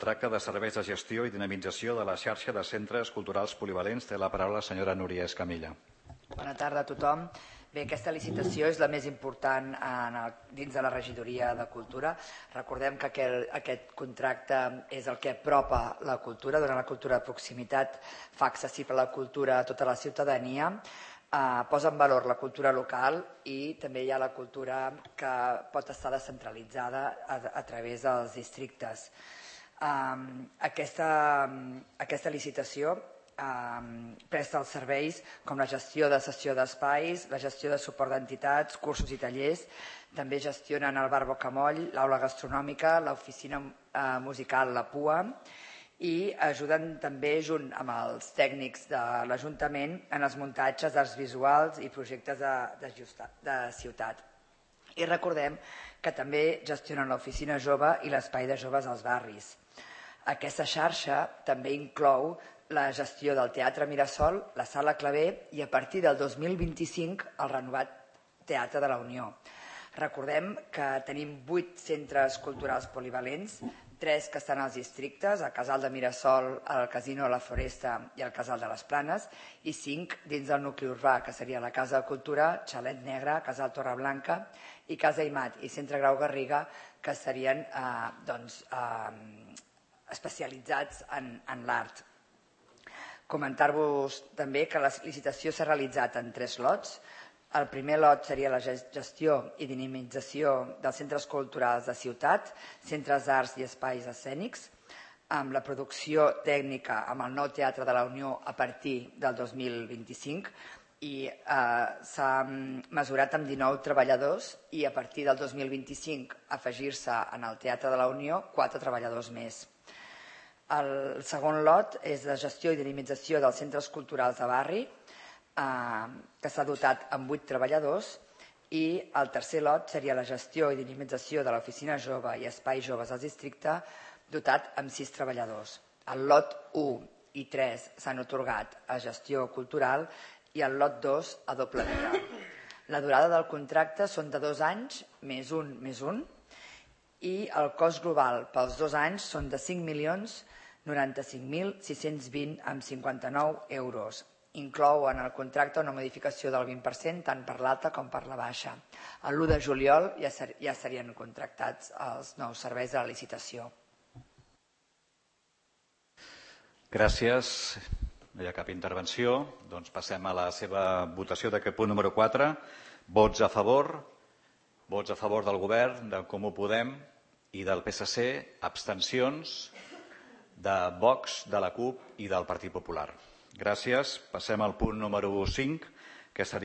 contracte de serveis de gestió i dinamització de la xarxa de centres culturals polivalents. Té la paraula la senyora Núria Escamilla. Bona tarda a tothom. Bé, aquesta licitació és la més important dins de la regidoria de Cultura. Recordem que aquest contracte és el que apropa la cultura, dona la cultura de proximitat, fa accessible la cultura a tota la ciutadania, posa en valor la cultura local i també hi ha la cultura que pot estar descentralitzada a través dels districtes. Aquesta licitació presta els serveis com la gestió de cessió d'espais, la gestió de suport d'entitats, cursos i tallers. També gestionen el bar Bocamoll, l'aula gastronòmica, l'oficina musical La Pua i ajuden també, junt amb els tècnics de l'Ajuntament, en els muntatges d'arts visuals i projectes de ciutat. I recordem que també gestionen l'oficina jove i l'espai de joves als barris. Aquesta xarxa també inclou la gestió del Teatre Mirasol, la Sala Clavé i a partir del 2025 el renovat Teatre de la Unió. Recordem que tenim 8 centres culturals polivalents, 3 que estan als districtes, el Casal de Mirasol, el Casino La Foresta i el Casal de les Planes, i 5 dins del nucli urbà, que seria la Casa de Cultura, Xalet Negre, Casal Torreblanca i Casa Imat i Centre Grau Garriga, que serien especialitzats en l'art. Comentar-vos també que la licitació s'ha realitzat en 3 lots. El primer lot seria la gestió i dinamització dels centres culturals de ciutat, centres d'arts i espais escènics, amb la producció tècnica amb el nou Teatre de la Unió a partir del 2025 i s'ha mesurat amb 19 treballadors i a partir del 2025 afegir-se en el Teatre de la Unió 4 treballadors més. El segon lot és la gestió i dinamització dels centres culturals de barri, que s'ha dotat amb 8 treballadors, i el tercer lot seria la gestió i dinamització de l'oficina jove i espais joves al districte, dotat amb 6 treballadors. El lot 1 i 3 s'han atorgat a gestió cultural i el lot 2 a doble via. La durada del contracte són de 2 anys, més un, i el cost global pels 2 anys són de 5.095.620,59 euros. Inclou en el contracte una modificació del 20% tant per l'alta com per la baixa. L'1 de juliol ja serien contractats els nous serveis de la licitació. Gràcies. No hi ha cap intervenció. Doncs passem a la seva votació d'aquest punt número 4. Vots a favor del govern, de Comú Podem i del PSC, abstencions de Vox, de la CUP i del Partit Popular. Gràcies. Passem al punt número 5, que seria